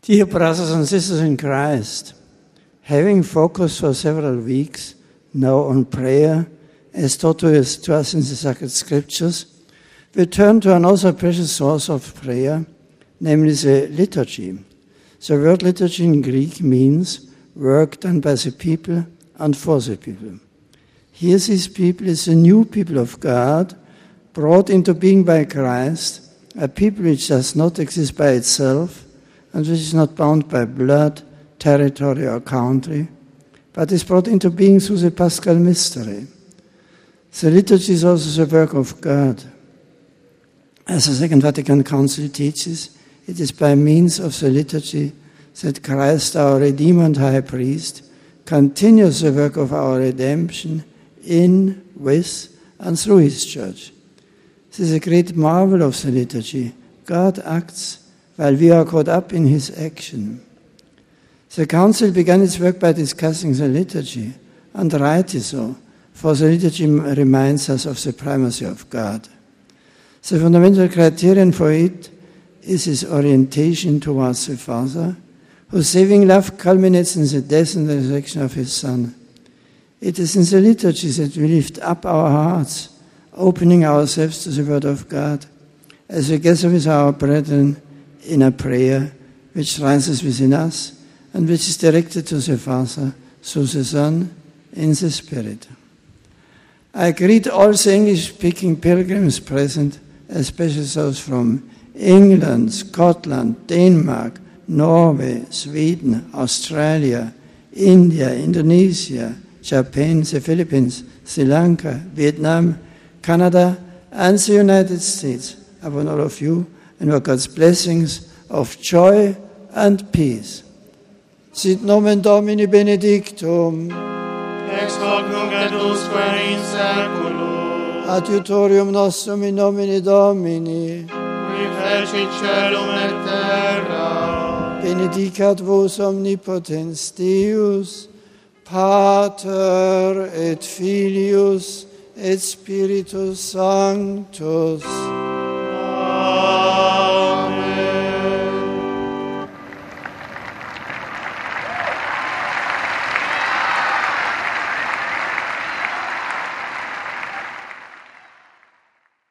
Dear brothers and sisters in Christ, having focused for several weeks now on prayer, as taught to us in the sacred scriptures, we turn to another precious source of prayer, namely the liturgy. The word liturgy in Greek means work done by the people and for the people. Here this people is the new people of God, brought into being by Christ, a people which does not exist by itself, and which is not bound by blood, territory, or country, but is brought into being through the Paschal mystery. The liturgy is also the work of God. As the Second Vatican Council teaches, it is by means of the liturgy that Christ, our Redeemer and High Priest, continues the work of our redemption in, with, and through His Church. This is a great marvel of the liturgy. God acts while we are caught up in His action. The Council began its work by discussing the liturgy, and rightly so, for the liturgy reminds us of the primacy of God. The fundamental criterion for it is His orientation towards the Father, whose saving love culminates in the death and resurrection of His Son. It is in the liturgy that we lift up our hearts, opening ourselves to the Word of God, as we gather with our brethren in a prayer which rises within us and which is directed to the Father through the Son in the Spirit. I greet all the English-speaking pilgrims present, especially those from England, Scotland, Denmark, Norway, Sweden, Australia, India, Indonesia, Japan, the Philippines, Sri Lanka, Vietnam, Canada, and the United States. Upon all of you, and for God's blessings of joy and peace. Sit nomen Domini benedictum. Ex hoc nunc et usque in saeculum. Adiutorium nostrum in nomine Domini. Qui fecit caelum et terra. Benedicat vos omnipotens Deus, Pater et Filius et Spiritus Sanctus.